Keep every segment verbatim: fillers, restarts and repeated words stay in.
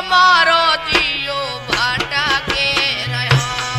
हमारो जियो भाटा के रहा।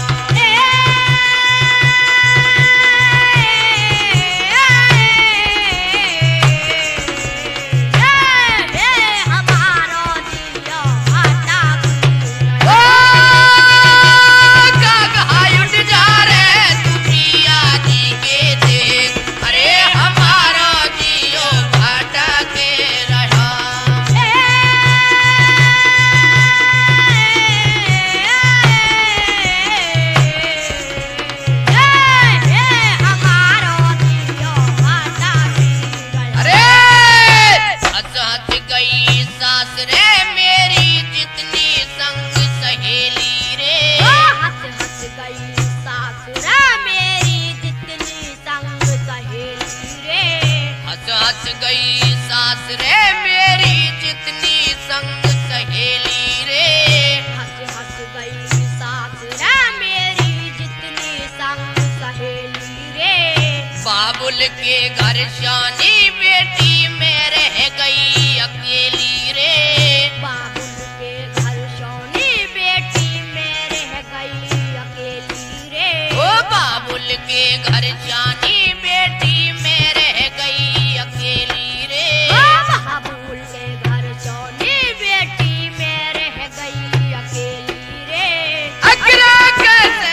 हंस गई सास रे मेरी जितनी संग सहेली रे। हंस हंस गई सास रे मेरी जितनी संग सहेली रे। बाबुल के घर शानी बेटी में रह गई अकेली रे। बाबुल के घर शानी बेटी में रह गई अकेली रे। ओ बाबुल के घर शानी बेटी में रह गई अकेली रे। बाबुल के घर शानी बेटी में रह गई अकेली रे। अकरा कैसे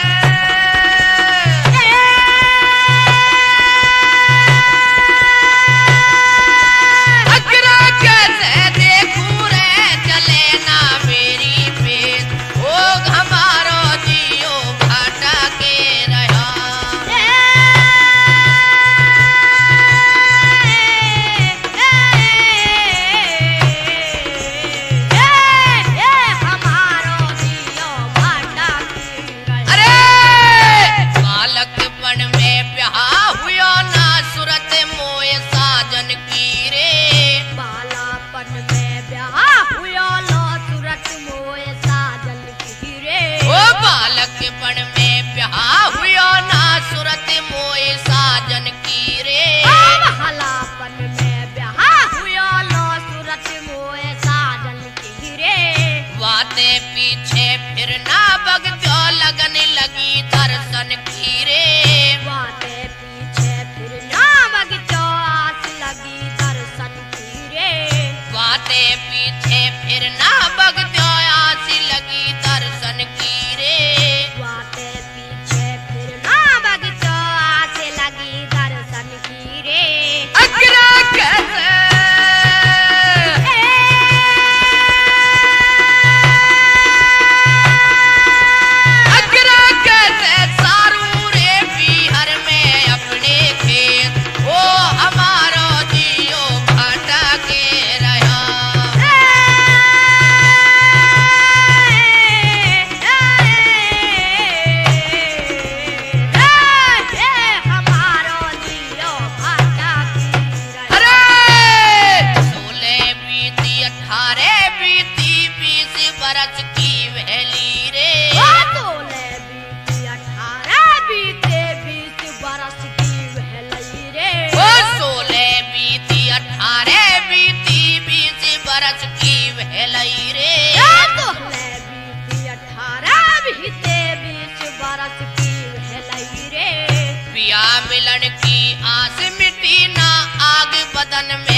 अकरा कैसे देखूं रे चले ना मेरी पेट। ओ हमारो जियो भाटा के रहा। बालकपन में ब्याह हुआ ना सूरत मोए साजन की रे। बालापन में ब्याह हुआ लो सूरत मोए साजन की रे। ओ बालकपन में ब्याह हुआ ना सूरत मोए साजन की रे। बालापन में ब्याह हुआ लो सूरत मोए साजन की रे। वाते पीछे फिर ना बगजो लगन लगी दर्शन की रे। वाते पीछे फिर ना बगजो आस लगी दर्शन की रे। वाते पीछे फिर ना बगजो आस लगी दर्शन की रे। वाते पीछे फिर ना बगजो आस लगी दर्शन की रे। अकरा कैसे अकरा कैसे सारू रे बिहार में अपने खेत। ओ हमारो जियो भाटा के रहा। हमारो जियो भाटा की रहा। अरे सोलह बीती अठारह बीती बीस बरस की वहली रे। सोलह बीती अठारह बीते बीस बरस की वहलई रे। ओ सोलह बीती अठारह बीती बीस बरस की वहली रे। सोलह बीती अठारह बीते बीस बरस की वहलई रे। पिया मिलन की आस मिटी ना आग बदन में